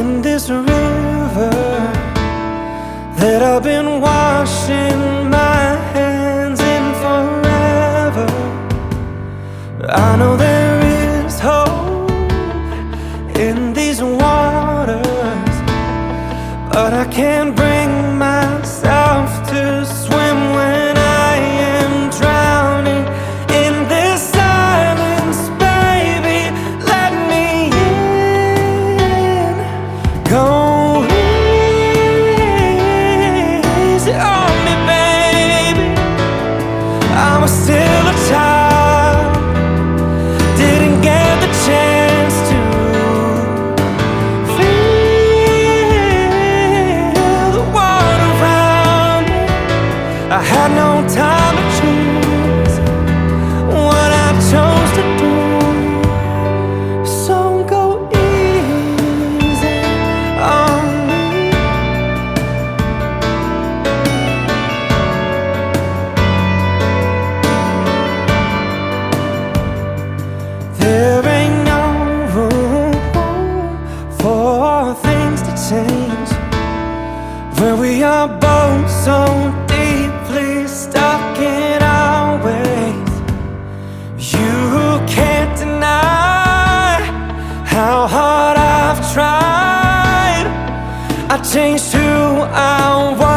in this river that I've been washing my hands in forever. I know there is hope in these waters, but I can't bring myself to swim when I am drowning in this silence. Baby, let me in. Go easy on me, baby. I was still a child, didn't get the chance to feel the water around me. I had no time to choose what I chose to do. So go easy on me. There ain't no room for things to change when we are both so deeply stuck in our ways. You can't deny how hard I've tried. I changed who I was